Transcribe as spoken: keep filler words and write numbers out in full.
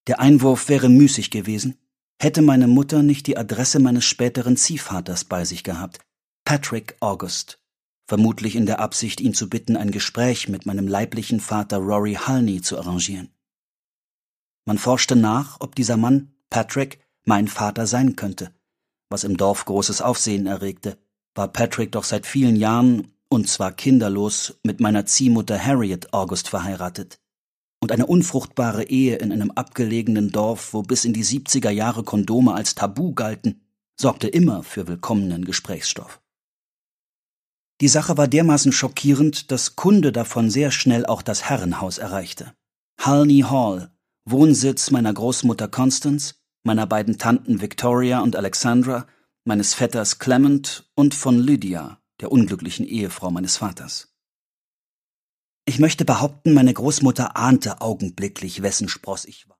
Der Einwurf wäre müßig gewesen, hätte meine Mutter nicht die Adresse meines späteren Ziehvaters bei sich gehabt, Patrick August, vermutlich in der Absicht, ihn zu bitten, ein Gespräch mit meinem leiblichen Vater Rory Halney zu arrangieren. Man forschte nach, ob dieser Mann, Patrick, mein Vater sein könnte, was im Dorf großes Aufsehen erregte, war Patrick doch seit vielen Jahren, und zwar kinderlos, mit meiner Ziehmutter Harriet August verheiratet. Und eine unfruchtbare Ehe in einem abgelegenen Dorf, wo bis in die siebziger Jahre Kondome als Tabu galten, sorgte immer für willkommenen Gesprächsstoff. Die Sache war dermaßen schockierend, dass Kunde davon sehr schnell auch das Herrenhaus erreichte. Halney Hall, Wohnsitz meiner Großmutter Constance, meiner beiden Tanten Victoria und Alexandra, meines Vetters Clement und von Lydia, der unglücklichen Ehefrau meines Vaters. Ich möchte behaupten, meine Großmutter ahnte augenblicklich, wessen Spross ich war.